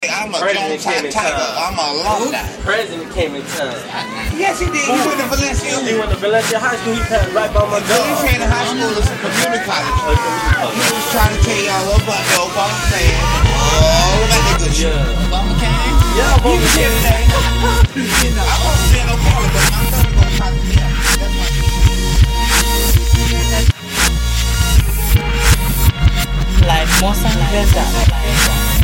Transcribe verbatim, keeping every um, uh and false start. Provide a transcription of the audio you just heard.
I'm a Jones Tiger. I'm a alumni. President came in town. Yes, he did. He went to Valencia. He went to Valencia High School. He passed right by my door. He trained in high school. It's a community college. He was trying to tell y'all about the Obama fan. All about that good shit. Obama came? Yeah, He was here today. I wasn't saying no problem, but my son gonna try to me out. That's my Like Mosa Venda.